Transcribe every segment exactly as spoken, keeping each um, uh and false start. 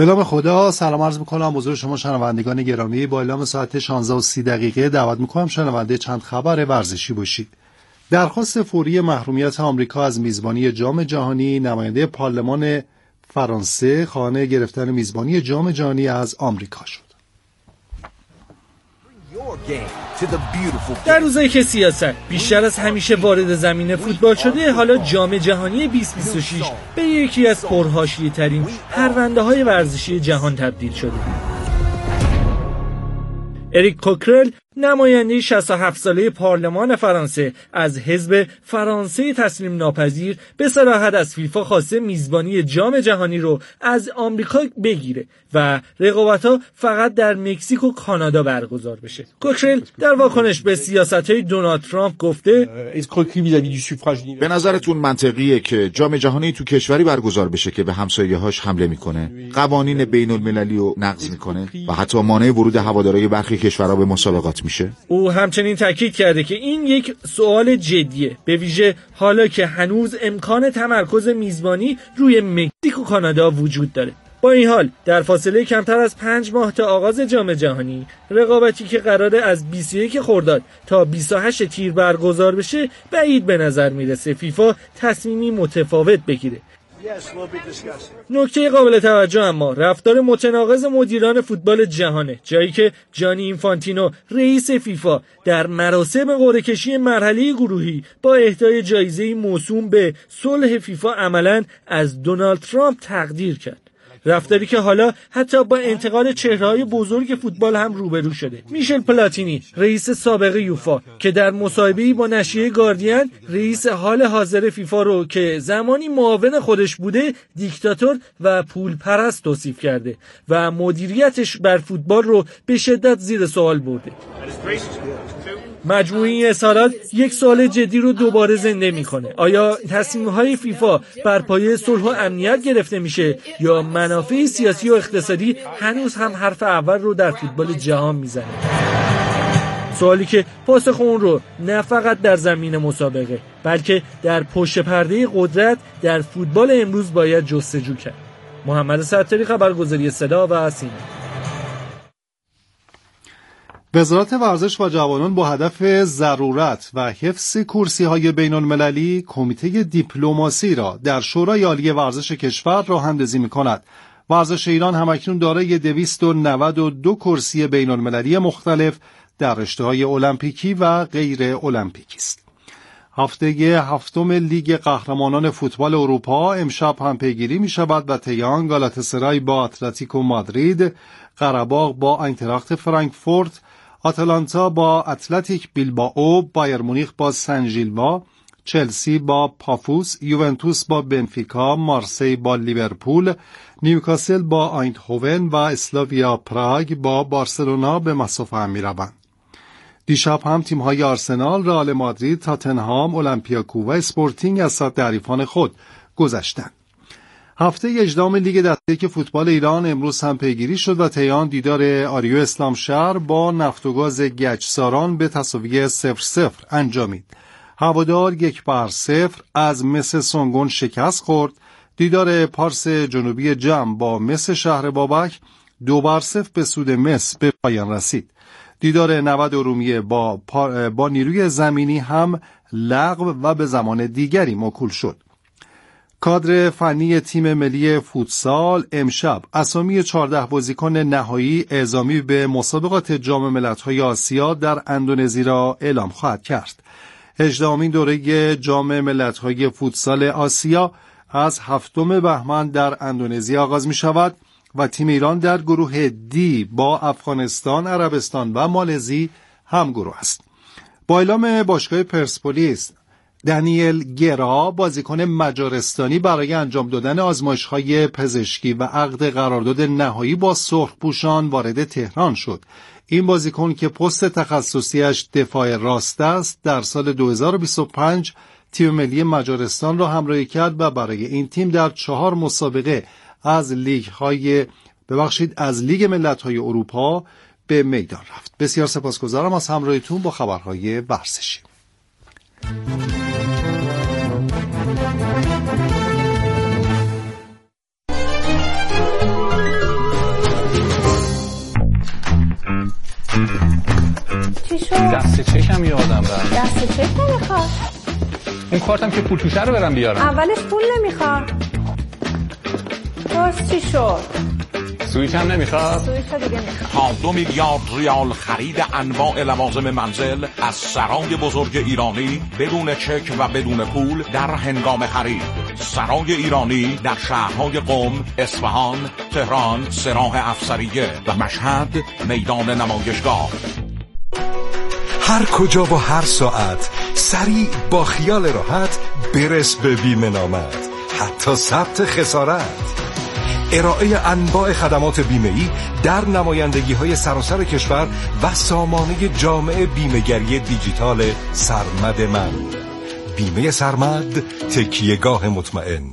به نام خدا. سلام عرض میکنم حضور شما شنوندگان گرامی. با اعلام ساعت شانزده و سی دقیقه دعوت میکنم شنونده چند خبر ورزشی باشید. درخواست فوری محرومیت آمریکا از میزبانی جام جهانی، نماینده پارلمان فرانسه خواهان گرفتن میزبانی جام جهانی از آمریکا شد. در روزایی که سیاست بیشتر از همیشه وارد زمین فوتبال شده، حالا جام جهانی بیست بیست و شش به یکی از پرحاشیه ترین پرونده های ورزشی جهان تبدیل شده. اریک کوکرل، نماینده شصت و هفت ساله پارلمان فرانسه از حزب فرانسه تسلیم ناپذیر، به صراحت از فیفا خواسته میزبانی جام جهانی رو از آمریکا بگیره و رقابت‌ها فقط در مکزیک و کانادا برگزار بشه. کوکرل در واکنش به سیاست‌های دونالد ترامپ گفته به نظرتون منطقیه که جام جهانی تو کشوری برگزار بشه که به همسایه‌هاش حمله میکنه، قوانین بین‌المللی رو نقض میکنه و حتی مانع ورود هوادارهای برخی کشورها به مسابقات میشه؟ او همچنین تاکید کرده که این یک سوال جدیه، به ویژه حالا که هنوز امکان تمرکز میزبانی روی مکزیک و کانادا وجود داره. با این حال در فاصله کمتر از پنج ماه تا آغاز جام جهانی، رقابتی که قراره از بیست و یک خرداد تا بیست و هشت تیر برگزار بشه، بعید به نظر میرسه فیفا تصمیمی متفاوت بگیره. نکته قابل توجه اما رفتار متناقض مدیران فوتبال جهانه، جایی که جانی اینفانتینو رئیس فیفا در مراسم قرعه کشی مرحله گروهی با اهدای جایزه موسوم به صلح فیفا عملاً از دونالد ترامپ تقدیر کرد. رفتاری که حالا حتی با انتقاد چهره‌های بزرگ فوتبال هم روبرو شده. میشل پلاتینی، رئیس سابق یوفا، که در مصاحبه‌ای با نشریه گاردین رئیس حال حاضر فیفا رو که زمانی معاون خودش بوده دیکتاتور و پولپرست توصیف کرده و مدیریتش بر فوتبال رو به شدت زیر سوال برده. مجموعه این اظهارات یک سوال جدی رو دوباره زنده میکنه. آیا تصمیم‌های فیفا بر پایه صلح و امنیت گرفته میشه یا منافع سیاسی و اقتصادی هنوز هم حرف اول رو در فوتبال جهان میزنه؟ سوالی که پاسخ اون رو نه فقط در زمین مسابقه بلکه در پشت پرده قدرت در فوتبال امروز باید جستجو کرد. محمد ستاری، خبرگزاری صدا و سیما. وزارت ورزش و جوانان با هدف ضرورت و حفظ کرسی‌های بین‌المللی کمیته دیپلماسی را در شورای عالی ورزش کشور راه‌اندازی می‌کند. ورزش ایران همکنون دارای دویست و نود و دو کرسی بین‌المللی مختلف در رشته‌های المپیکی و غیر المپیکی است. هفته هفتم لیگ قهرمانان فوتبال اروپا امشب هم پیگیری می‌شود و تیان گالاتاسرای با اتلتیکو مادرید، قره‌باغ با آینتراخت فرانکفورت، آتالانتا با اتلتیک بیلبائو، بایر مونیخ با سن ژیلوا، چلسی با پافوس، یوونتوس با بنفیکا، مارسی با لیورپول، نیوکاسل با آیندهوون و اسلاویا پراگ با بارسلونا به مصاف هم می‌روند. دیشب هم تیم‌های آرسنال، رئال مادرید، تاتنهام، اولمپیاکو و اسپورتینگ از سطح حریفان خود گذشتند. هفته هجدهم لیگ دسته که فوتبال ایران امروز هم پیگیری شد و تیان دیدار آریو اسلامشهر با نفت و گاز گچساران به تساوی صفر صفر انجامید. هوادار یک بر صفر از مس سنگون شکست خورد. دیدار پارس جنوبی جم با مس شهر بابک دو بر صفر به سود مس به پایان رسید. دیدار نود ارومیه با, با نیروی زمینی هم لغو و به زمان دیگری موکول شد. کادر فنی تیم ملی فوتسال امشب اسامی چهارده بازیکن نهایی اعزامی به مسابقات جام ملت‌های آسیا در اندونزی را اعلام خواهد کرد. هجدهمین دوره جام ملت‌های فوتسال آسیا از هفتم بهمن در اندونزی آغاز می شود و تیم ایران در گروه دی با افغانستان، عربستان و مالزی همگروه است. با اعلام باشگاه پرسپولیس دانیل گرا، بازیکن مجارستانی، برای انجام دادن آزمایش‌های پزشکی و عقد قرارداد نهایی با سرخپوشان وارد تهران شد. این بازیکن که پست تخصصیش دفاع راست است، در سال دو هزار و بیست و پنج تیم ملی مجارستان را همراهی کرد و برای این تیم در چهار مسابقه از لیگ های ببخشید از لیگ ملت‌های اروپا به میدان رفت. بسیار سپاسگزارم از همراهیتون با خبرهای ورزشی. دست چک هم یادم رفت. دست چک نمیخواد؟ اون کارتم که پول توشه رو برم بیارم. اولش پول نمیخواد. باز چی شد؟ سویچ هم نمیخواد؟ سویچ دیگه میخواد. تا دو میلیارد ریال خرید انواع لوازم منزل از سرای بزرگ ایرانی بدون چک و بدون پول در هنگام خرید. سرای ایرانی در شهرهای قم، اصفهان، تهران، سراح افسریه و مشهد میدان نمایشگاه. هر کجا و هر ساعت سریع با خیال راحت برس به بیمه نامت، حتی ثبت خسارت. ارائه انواع خدمات بیمه‌ای در نمایندگی‌های سراسر کشور و سامانه جامع بیمه‌گری دیجیتال سرمد من. بیمه سرمد، تکیهگاه مطمئن.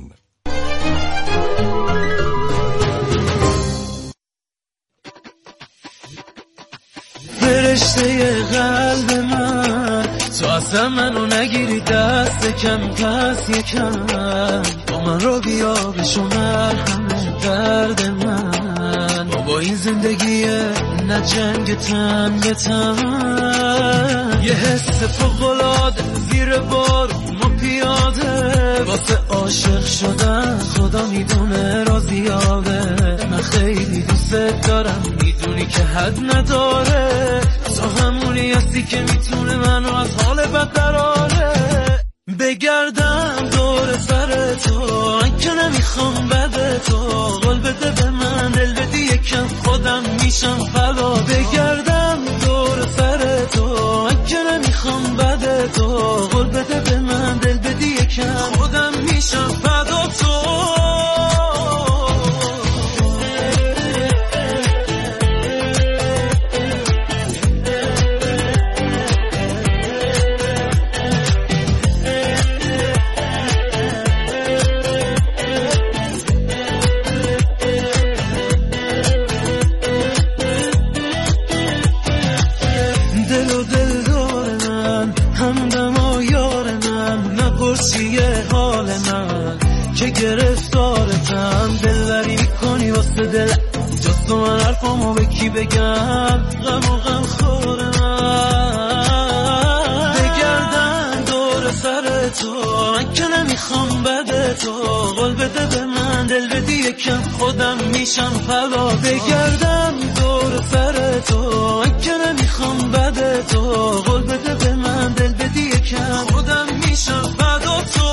فرشته قلب من، تو اصلا منو نگیری دست کم پس یکم، با من رو بیا بشمر همه درد من. با این زندگیه نه جنگ تن به تن، یه حس فوق‌العاده زیر بارون و پیاده، واسه عاشق شدن خدا میدونه را زیاده. من خیلی دوست دارم میدونی که حد نداره، تو همونی هستی که میتونه منو از حال بد دراره. بگردم دور سر تو که نمیخوام بده تو، قول بده به من دل بدی یکم خودم میشم فدا. بگردم دور سر تو که نمیخوام بده تو، قول بده به من دل بدی یکم خودم میشم فدا تو. گرفتارتم دلبری میکنی واسه دل، جز تو من حرفامو به کی بگم، غم و غم خور من. بگردم دور سر تو من که نمیخوام بده تو، قول بده به من دل بدی یکم خودم میشم فدا. بگردم دور سر تو من که نمیخوام بده تو، قول بده به من دل بدی یکم خودم میشم فدا تو.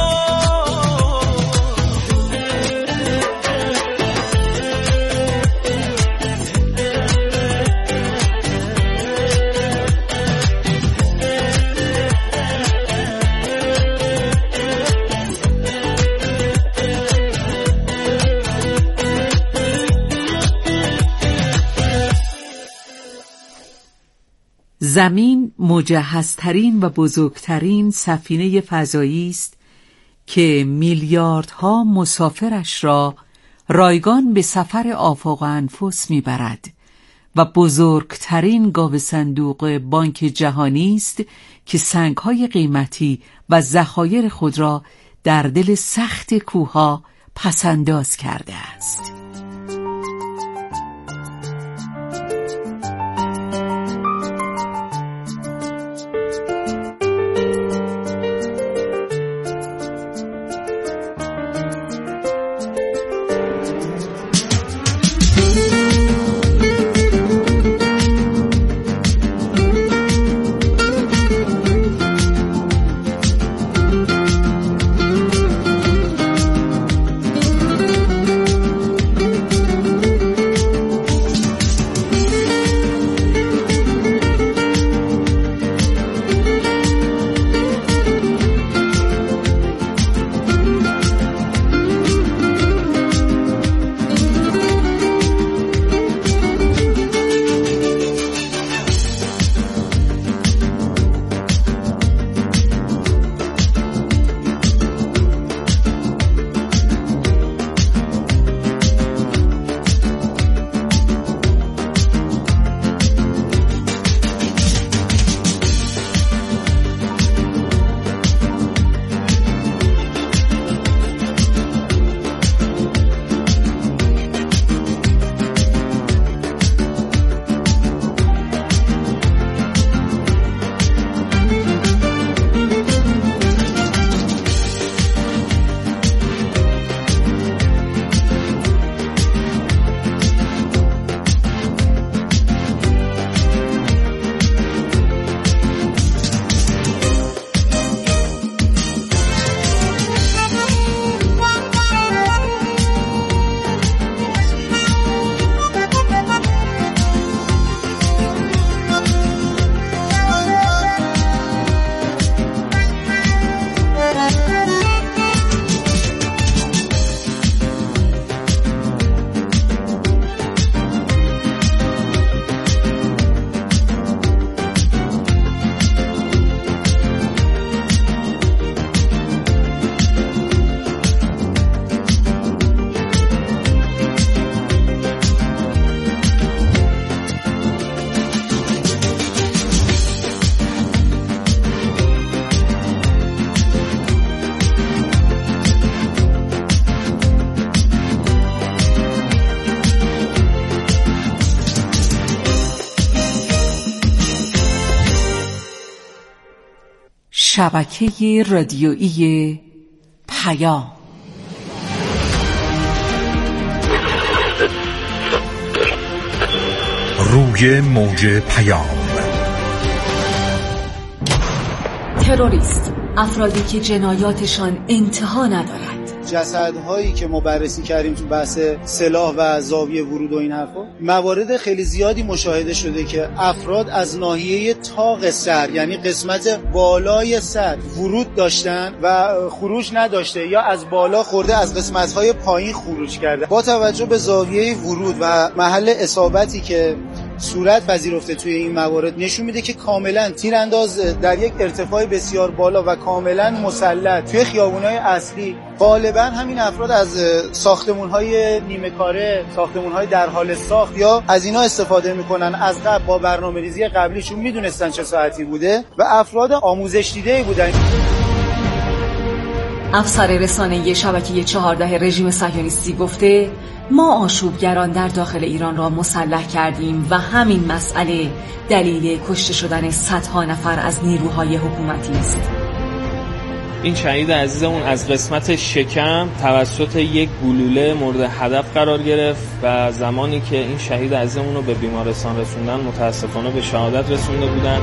زمین مجهزترین و بزرگترین سفینه فضایی است که میلیاردها مسافرش را رایگان به سفر آفاق انفس میبرد و بزرگترین گاو صندوق بانک جهانی است که سنگ‌های قیمتی و ذخایر خود را در دل سخت کوه‌ها پس‌انداز کرده است. شبکه رادیویی پیام. روی موج پیام. تروریست، افرادی که جنایاتشان انتها ندارد. جسدهایی که ما بررسی کردیم تو بحث سلاح و زاویه ورود و این حرفا، موارد خیلی زیادی مشاهده شده که افراد از ناحیه طاق سر، یعنی قسمت بالای سر ورود داشتن و خروج نداشته، یا از بالا خورده از قسمت‌های پایین خروج کرده. با توجه به زاویه ورود و محل اصابتی که صورت پذیرفته توی این موارد نشون میده که کاملا تیرانداز در یک ارتفاع بسیار بالا و کاملا مسلط توی خیابون‌های اصلی، غالبا همین افراد از ساختمان‌های نیمه کاره، ساختمان‌های در حال ساخت یا از اینا استفاده میکنن. از قبل با برنامه‌ریزی قبلیشون میدونستن چه ساعتی بوده و افراد آموزش دیده‌ای بودن. افسر رسانه‌ای شبکه چهارده رژیم صهیونیستی گفته ما آشوبگران در داخل ایران را مسلح کردیم و همین مسئله دلیل کشته شدن صدها نفر از نیروهای حکومتی است. این شهید عزیزمون از قسمت شکم توسط یک گلوله مورد هدف قرار گرفت و زمانی که این شهید عزیزمون رو به بیمارستان رسوندن متاسفانه به شهادت رسونده بودن.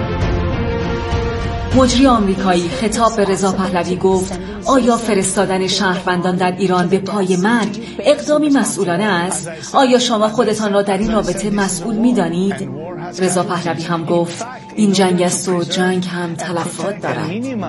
مجری آمریکایی خطاب به رضا پهلوی گفت آیا فرستادن شهروندان در ایران به پای مرگ اقدامی مسئولانه است؟ آیا شما خودتان را در این رابطه مسئول می‌دانید؟ رضا پهلوی هم گفت این جنگ است و جنگ هم تلفات دارد.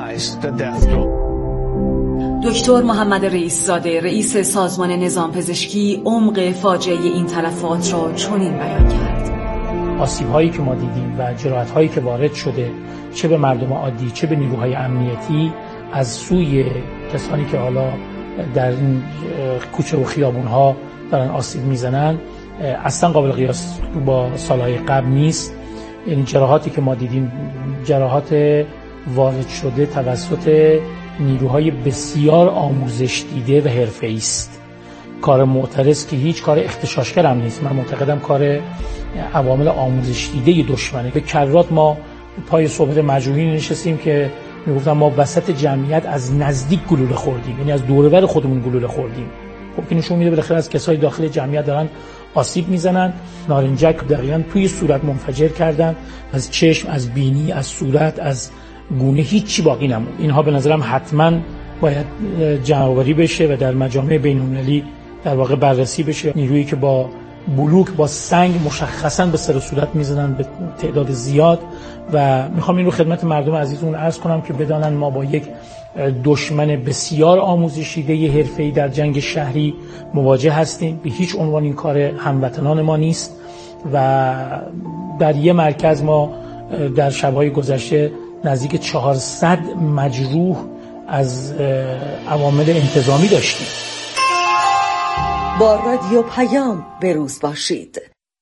دکتر محمد رئیس زاده رئیس سازمان نظام پزشکی عمق فاجعه این تلفات را چنین بیان کرد. آسیب هایی که ما دیدیم و جراحت هایی که وارد شده چه به مردم عادی چه به نیروهای امنیتی از سوی کسانی که حالا در این کوچه و خیابون ها دارن آسیب میزنن اصلا قابل قیاس با سالهای قبل نیست. یعنی جراحاتی که ما دیدیم جراحات وارد شده توسط نیروهای بسیار آموزش دیده و حرفه‌ای است. کار معترض که هیچ کار اغتشاشگر هم نیست. من معتقدم کار عوامل آموزش دیده دشمنه. به کرات ما پای صحبت مجروحین نشستیم که میگفتن ما وسط جمعیت از نزدیک گلوله خوردیم، یعنی از دور و بر خودمون گلوله خوردیم. خب این نشون میده بالاخره از کسای داخل جمعیت دارن آسیب میزنن. نارنجک دقیقاً توی صورت منفجر کردن، از چشم، از بینی، از صورت، از گونه هیچی باقی نموند. اینها به نظرم حتما باید جمع‌آوری بشه و در مجامع بین‌المللی در واقع بررسی بشه. نیرویی که با بلوک با سنگ مشخصاً به سر و صورت میزنن به تعداد زیاد و میخوام این رو خدمت مردم عزیزمون عرض کنم که بدانن ما با یک دشمن بسیار آموزش دیده حرفه‌ای در جنگ شهری مواجه هستیم. به هیچ عنوان این کار هموطنان ما نیست و در یه مرکز ما در شب‌های گذشته نزدیک چهارصد مجروح از عوامل انتظامی داشتیم. با رادیو پیام بروز باشید.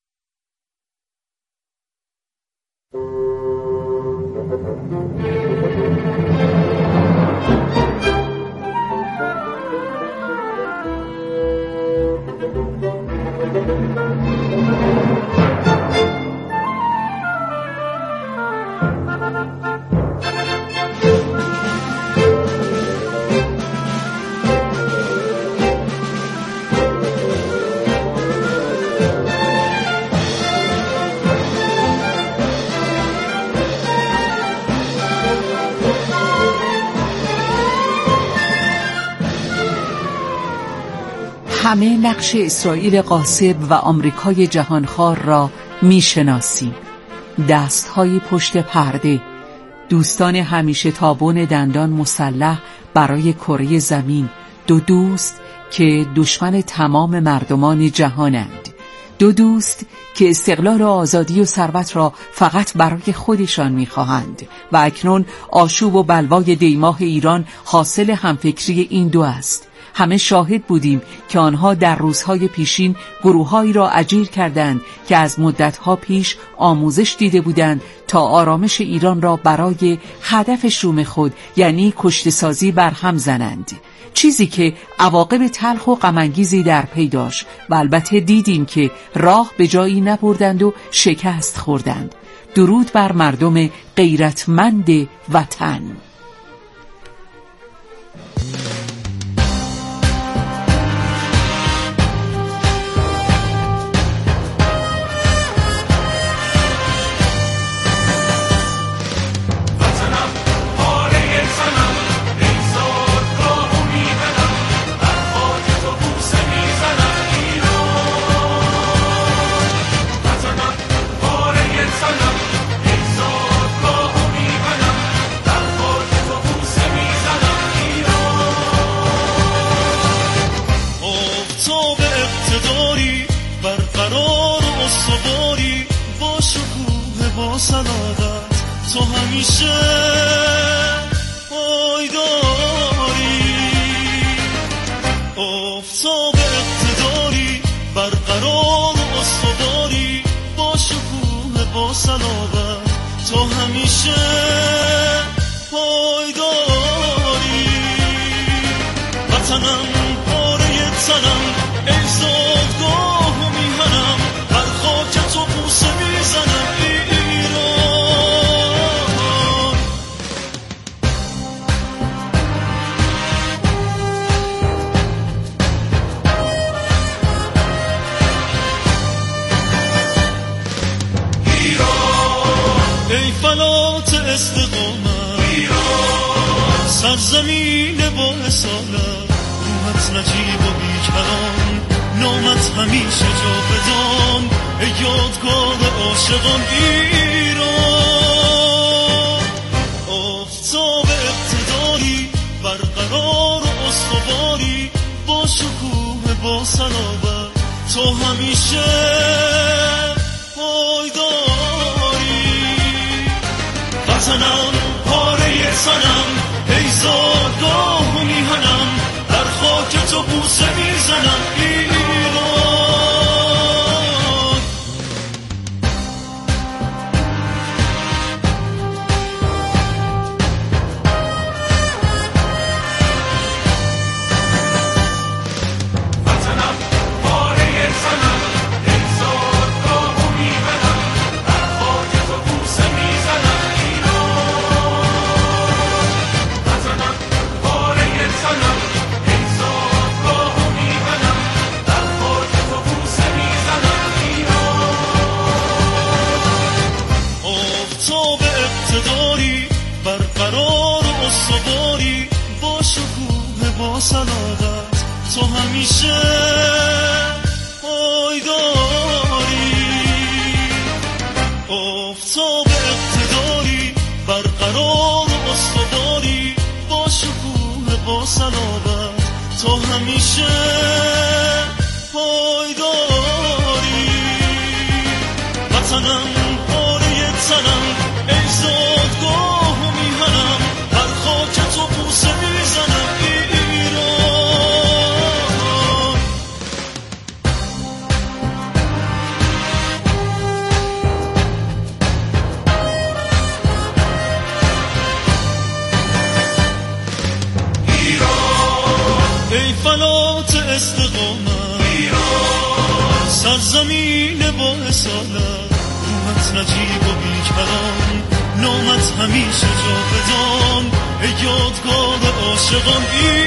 همه نقش اسرائیل غاصب و آمریکای جهانخوار را میشناسیم. دستهای پشت پرده، دوستان همیشه تابون دندان مسلح برای کره زمین، دو دوست که دشمن تمام مردمان جهانند، دو دوست که استقلال و آزادی و ثروت را فقط برای خودشان می‌خواهند و اکنون آشوب و بلوای دیماه ایران حاصل همفکری این دو است. همه شاهد بودیم که آنها در روزهای پیشین گروههایی را اجیر کردند که از مدتها پیش آموزش دیده بودند تا آرامش ایران را برای هدف شوم خود یعنی کشته‌سازی برهم زنند، چیزی که عواقب تلخ و غم‌انگیزی در پی داشت و البته دیدیم که راه به جایی نبردند و شکست خوردند. درود بر مردم غیرتمند وطن. صلادت تو همیشه پایداری، آفتاب اقتداری، برقرار و استواری، با شکوه با صلادت تو همیشه پایداری. وطنم پاره تنم، ای زادگاه و میهنم، بر خاک تو بوسه میزنم ایران. ایران ای فلات استقامت، ایران سرزمین با اصالت، روحت نجیب و بیکران، نامت همیشه جاودان، ای یادگار عاشقان ایران. آفتاب اقتداری، برقرار و استواری، با شکوه با صلابت تو همیشه پایداری. وطنم پاره سنم، ای زادگاه و میهنم، در خاک تو بوسه میزنم ایران. وطنم پاره سنم، ای زادگاه و میهنم، در خاک تو بوسه میزنم ایران. وطنم پاره سنم، برقرار و استواری، با شکوه با صلادت تو همیشه پایداری. آفتاب اقتداری، برقرار و استواری، با شکوه با صلادت تو همیشه پایداری. وطنم پاره تنم، ای زادگاه و میهنم، بر خاک تو بوسه میزنم ایران. ایران ای فلات استقامت، ایران سرزمین با اصالت، روحت نجیب و بیکران، نامت همیشه جاودان، ای یادگار عاشقان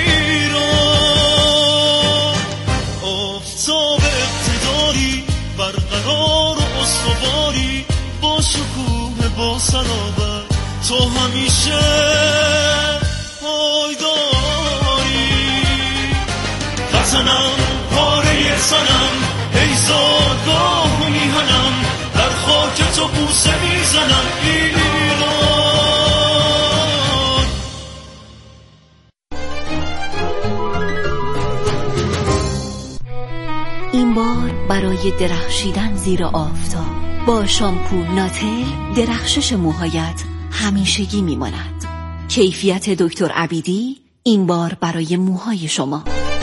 ایران. آفتاب اقتداری، برقرار و استواری، با شکوه با صلابت تو همیشه پایداری. وطنم پاره سنم، ای زادگاه و میهنم، در خاک تو بوسه میزنم ایران. این بار برای درخشیدن زیر آفتاب با شامپو ناتل درخشش موهایت همیشگی میماند. کیفیت دکتر عبیدی این بار برای موهای شما.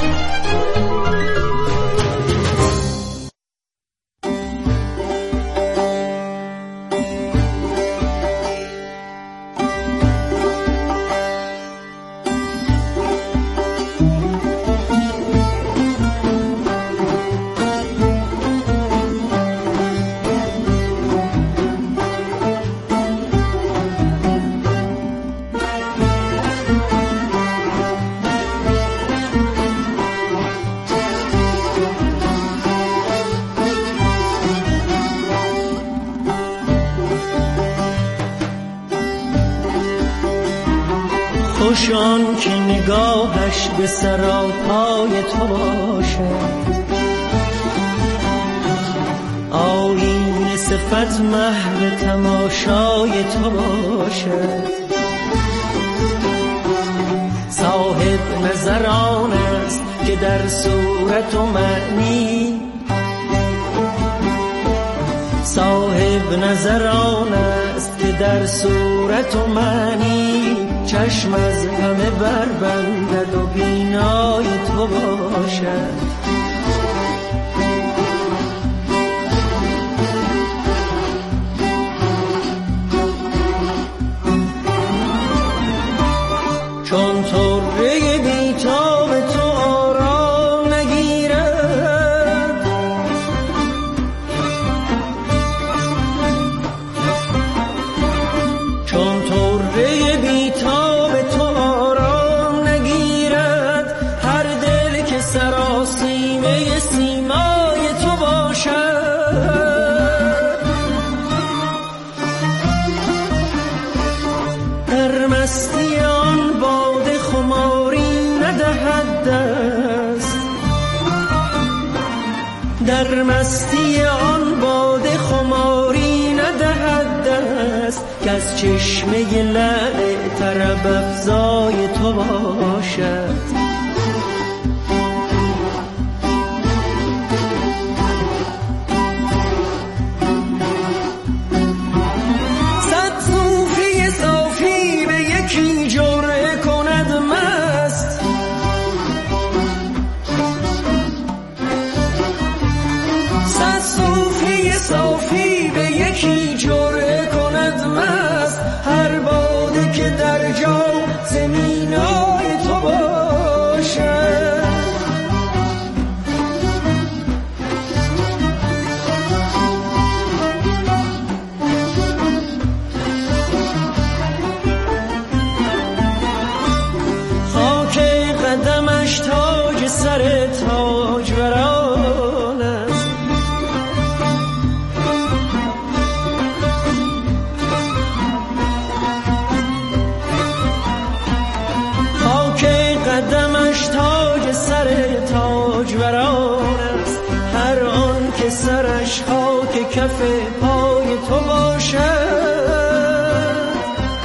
خوشان که نگاهش به سراپای تو باشه، آیین صفت محو تماشای تو باشه. صاحب نظران است که در صورت و معنی، صاحب نظران است در صورت و معنی چشم از همه بربندد و بینای تو باشد. چون طره بیتاب تو آرام نگیرد، چون طره بیتاب تو آرام نگیرد، هر دل که سراسیمه سیمای تو باشد. در مستی آن باده خماری ندهد دست، در مستی آن باده خماری ندهد دست، که از چشمه لعل طرب افزای تو باشد. صافی به یکی جرعه کند مست، هر باده که در جام زمینای تو باشد. خاک قدمش تاج سر تاجوران است، قدمش تاج سر تاجوران است، هر آن که سرش خاک کف پای تو باشد.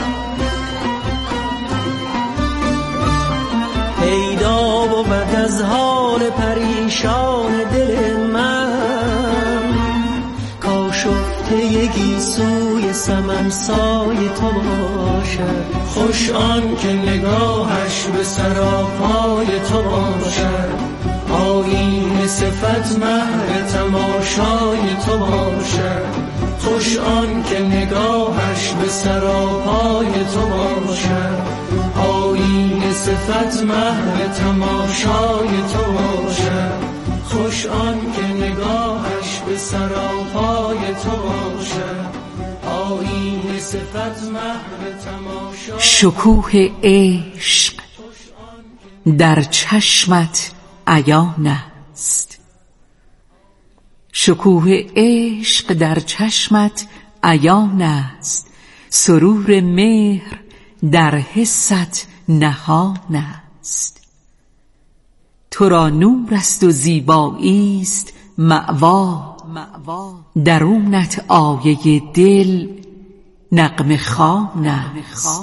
پیدا بود از حال پریشان دل من، کاشفته گیسوی سمن سای تو باشد. خوش آن که نگاهش به سراپای تو باشد، آیین صفت مهر تماشای تو باشد. خوش آن که نگاهش به سراپای تو باشد، آیین صفت مهر تماشای تو باشد. خوش آن که نگاهش به سراپای تو باشد، آیین صفت مهر تماشای. شکوه عشق در چشمت عیان است، شکوه عشق در چشمت عیان است، سرور مهر در حست نهان است. تو را نور است و زیبایی است مأوا، درونت آیه دل نغمه خوان است.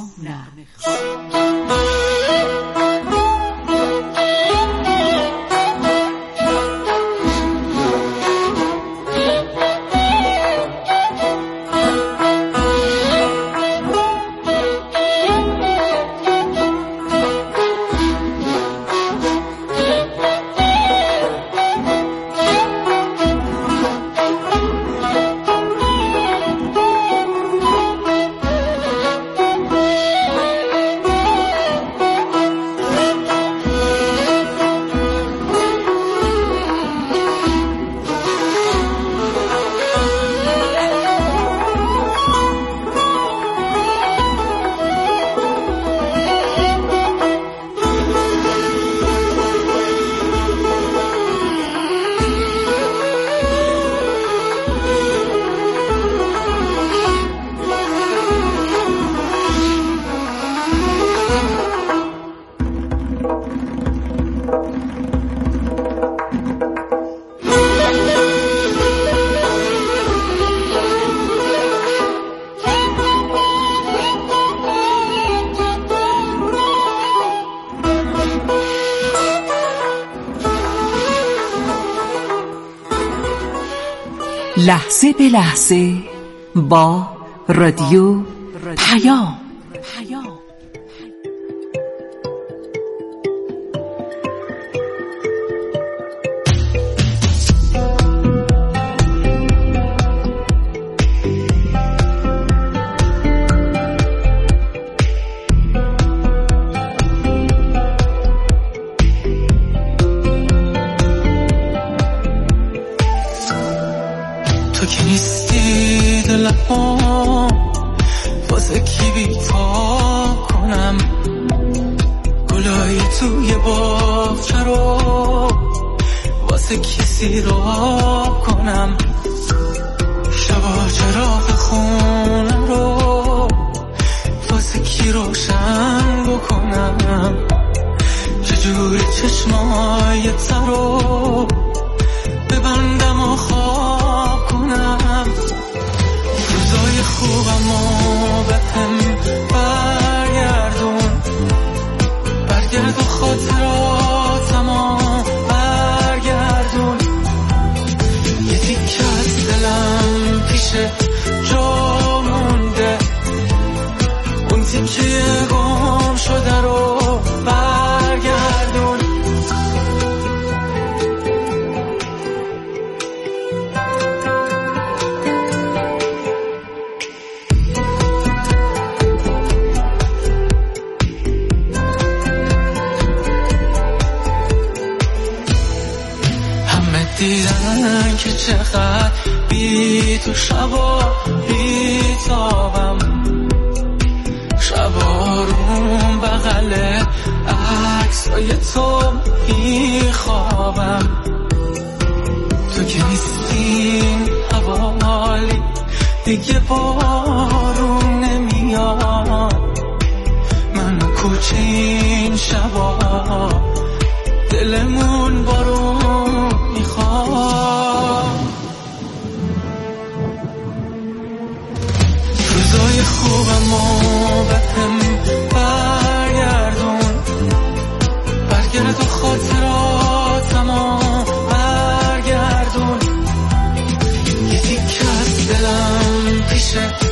لحظه به لحظه با رادیو پیام تو که نیستی دلم واسه کی بی‌پا کنم گلای توی باغچه رو واسه کی سیراب کنم شبا چراغ خونه رو واسه کی روشن بکنم چجوری چشمای تر رو ببندم و خواب کنم روزای خوبم و به هم برگردون برگرد و خاطراتم و برگردون یه تیکه از دلم پیش جا مونده اون تیکه گم شده رو برگردون دیدن که چقدر بی تو شبا بی تابم شبا روم بغل عکسای تو بی خوابم تو که نیستین حوالی دیگه بارون نمیاد من و کوچه این شبا دلمون بارون میخواد روزای خوبم و به هم برگردون برگرد و خاطراتم و برگردون یه تیکه از دلم پیشه